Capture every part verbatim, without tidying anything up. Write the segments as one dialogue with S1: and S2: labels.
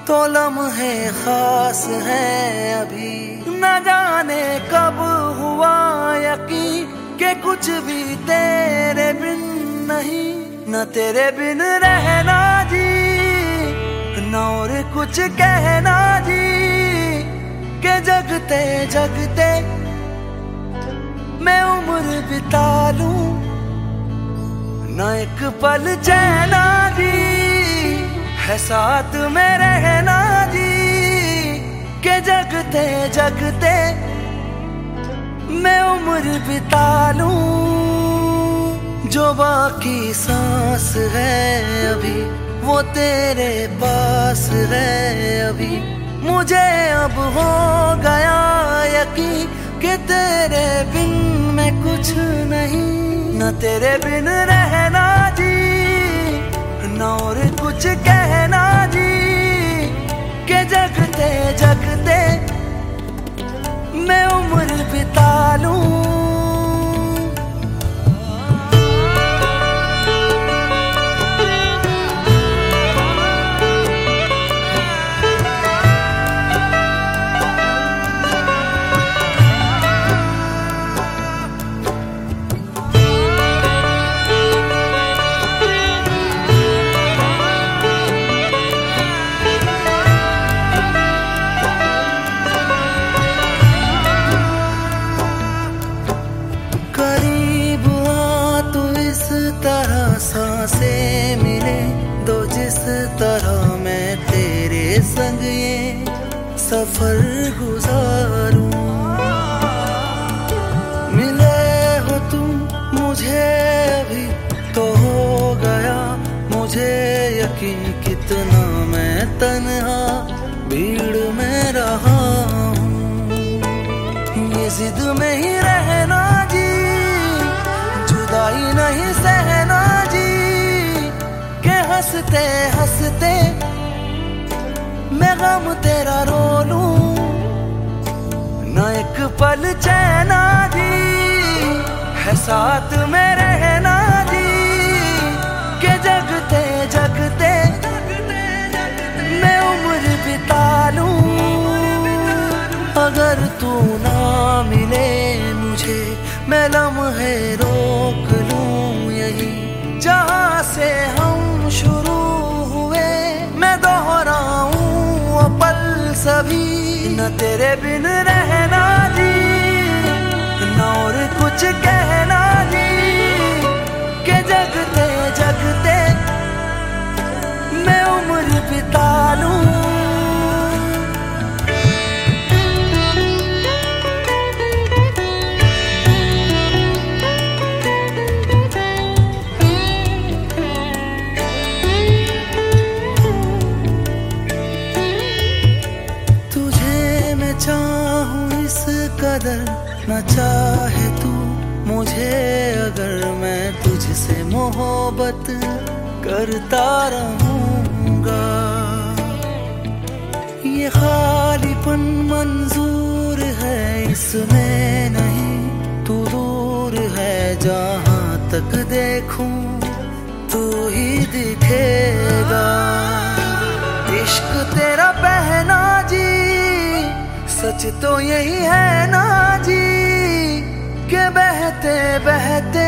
S1: तो लम्हे खास है अभी, न जाने कब हुआ यकीन कि कुछ भी तेरे बिन नहीं, न तेरे बिन रहना जी, न और कुछ कहना जी, के जगते जगते मैं उम्र बिता लूं, न एक पल चैना जी है साथ में रहना जी, के जगते जगते मैं उम्र बिता लूं। जो बाकी सांस है अभी वो तेरे पास है अभी, मुझे अब हो गया यकीन कि तेरे बिन मैं कुछ नहीं, न तेरे बिन रहना जी, न और कुछ कहना जी, के जगते जगते मैं उम्र बिता लूं। तरह सांसें मिले दो जिस तरह मैं तेरे संग ये सफर गुजारूं, मिले हो तुम मुझे अभी तो हो गया मुझे यकीन कितना मैं तन्हा भीड़ में रहा हूँ, ये जिद में ही रहना जी, जुदाई नहीं सहना जी, के हंसते हंसते मैं गम तेरा रो लूं, न एक पल चैना जी है साथ में रहना जी, के जगते जगते मैं उम्र बिता लूं। अगर तू ना मिले मुझे मैं लम्हे रोक लूं यही, जहाँ से हम शुरू हुए मैं दोहराऊं वो पल सभी, न तेरे बिन रहना जी, न और कुछ कहना जी, के जगते जगते मैं उम्र बिता लूं। चाहूं इस कदर न चाहे तू मुझे, अगर मैं तुझसे मोहब्बत करता रहूंगा, ये खालीपन मंजूर है इसमें नहीं, तू दूर है जहां तक देखूं तू ही दिखेगा, इश्क तेरा बहना जी सच तो यही है ना जी, के बहते बहते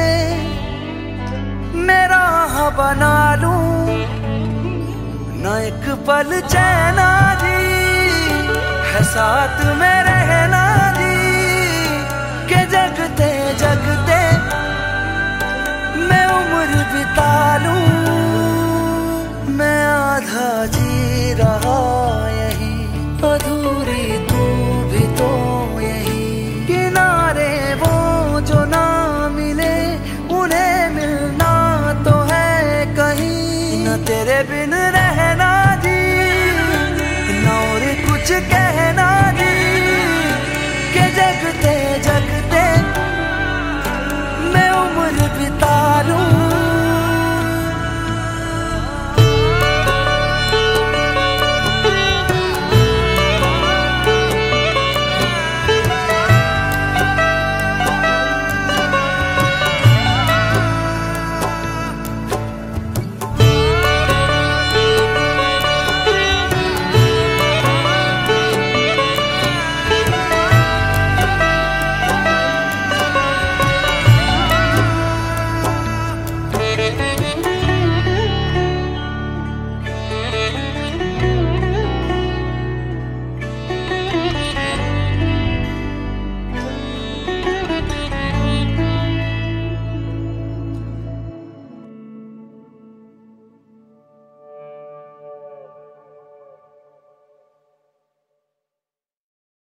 S1: मेरा बना लूं, न एक पल चैना जी है साथ में रहना जी, के जगते जगते मैं उम्र बिता लूं।